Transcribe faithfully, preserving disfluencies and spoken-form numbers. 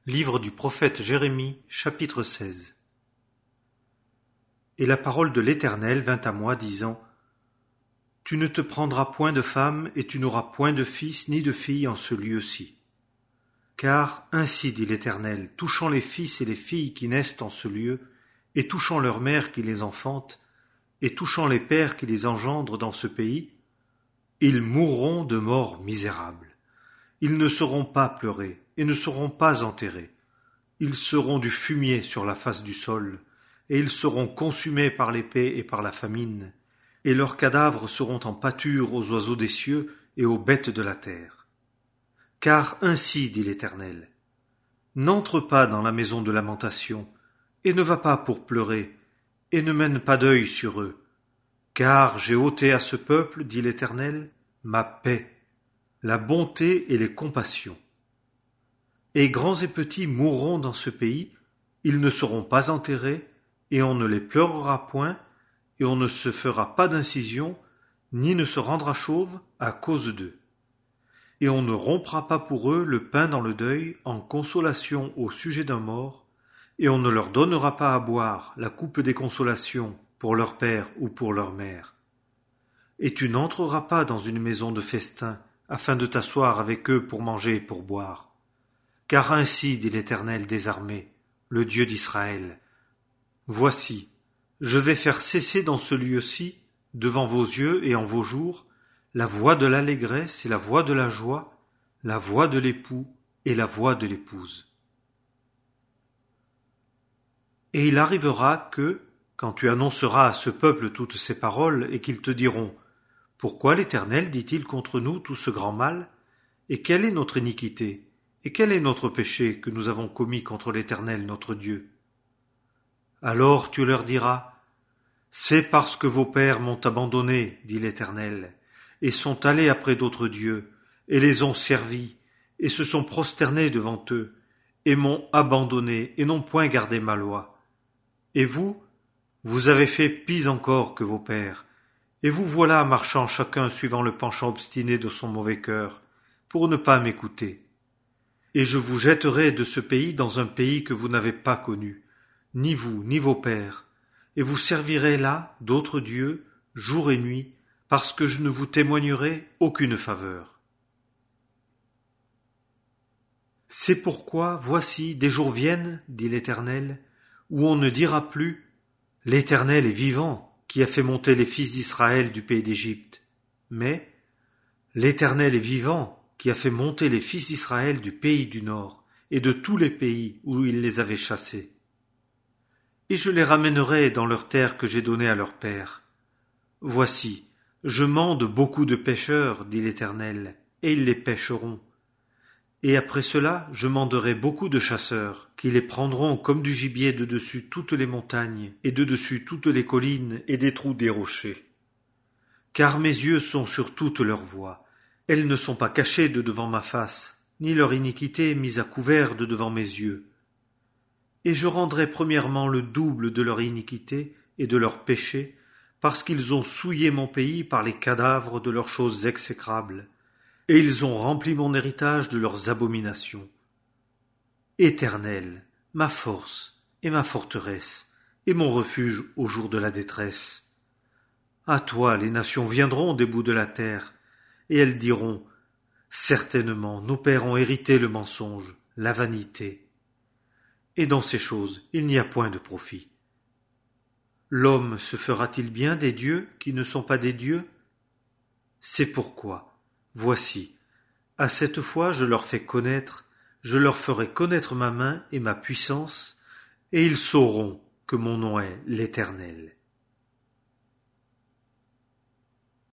Livre du prophète Jérémie, chapitre seize. Et la parole de l'Éternel vint à moi, disant : Tu ne te prendras point de femme, et tu n'auras point de fils ni de fille en ce lieu-ci. Car ainsi dit l'Éternel, touchant les fils et les filles qui naissent en ce lieu, et touchant leurs mères qui les enfantent, et touchant les pères qui les engendrent dans ce pays, ils mourront de mort misérable. Ils ne seront pas pleurés, et ne seront pas enterrés. Ils seront du fumier sur la face du sol, et ils seront consumés par l'épée et par la famine, et leurs cadavres seront en pâture aux oiseaux des cieux et aux bêtes de la terre. Car ainsi dit l'Éternel, n'entre pas dans la maison de lamentation, et ne va pas pour pleurer, et ne mène pas deuil sur eux, car j'ai ôté à ce peuple, dit l'Éternel, ma paix, la bonté et les compassions. Et grands et petits mourront dans ce pays, ils ne seront pas enterrés, et on ne les pleurera point, et on ne se fera pas d'incision, ni ne se rendra chauve à cause d'eux. Et on ne rompra pas pour eux le pain dans le deuil, en consolation au sujet d'un mort, et on ne leur donnera pas à boire la coupe des consolations pour leur père ou pour leur mère. Et tu n'entreras pas dans une maison de festin, afin de t'asseoir avec eux pour manger et pour boire. Car ainsi dit l'Éternel des armées, le Dieu d'Israël, voici, je vais faire cesser dans ce lieu-ci, devant vos yeux et en vos jours, la voix de l'allégresse et la voix de la joie, la voix de l'époux et la voix de l'épouse. Et il arrivera que, quand tu annonceras à ce peuple toutes ces paroles, et qu'ils te diront : Pourquoi l'Éternel dit-il contre nous tout ce grand mal ? Et quelle est notre iniquité ? Et quel est notre péché que nous avons commis contre l'Éternel notre Dieu ? Alors tu leur diras : C'est parce que vos pères m'ont abandonné, dit l'Éternel, et sont allés après d'autres dieux, et les ont servis, et se sont prosternés devant eux, et m'ont abandonné, et n'ont point gardé ma loi. Et vous, vous avez fait pis encore que vos pères, et vous voilà marchant chacun suivant le penchant obstiné de son mauvais cœur, pour ne pas m'écouter. Et je vous jetterai de ce pays dans un pays que vous n'avez pas connu, ni vous, ni vos pères, et vous servirez là d'autres dieux, jour et nuit, parce que je ne vous témoignerai aucune faveur. C'est pourquoi, voici, des jours viennent, dit l'Éternel, où on ne dira plus « L'Éternel est vivant, qui a fait monter les fils d'Israël du pays d'Égypte », mais « L'Éternel est vivant, qui a fait monter les fils d'Israël du pays du Nord et de tous les pays où il les avait chassés. Et je les ramènerai dans leur terre que j'ai donnée à leurs pères. Voici, je mande beaucoup de pêcheurs, dit l'Éternel, et ils les pêcheront. Et après cela, je manderai beaucoup de chasseurs, qui les prendront comme du gibier de dessus toutes les montagnes, et de dessus toutes les collines et des trous des rochers. Car mes yeux sont sur toutes leurs voies, elles ne sont pas cachées de devant ma face, ni leur iniquité mise à couvert de devant mes yeux. Et je rendrai premièrement le double de leur iniquité et de leur péché, parce qu'ils ont souillé mon pays par les cadavres de leurs choses exécrables, et ils ont rempli mon héritage de leurs abominations. Éternel, ma force et ma forteresse, et mon refuge au jour de la détresse. À toi les nations viendront des bouts de la terre, et elles diront : Certainement, nos pères ont hérité le mensonge, la vanité. Et dans ces choses, il n'y a point de profit. L'homme se fera-t-il bien des dieux qui ne sont pas des dieux ? C'est pourquoi, voici, à cette fois je leur fais connaître, je leur ferai connaître ma main et ma puissance, et ils sauront que mon nom est l'Éternel.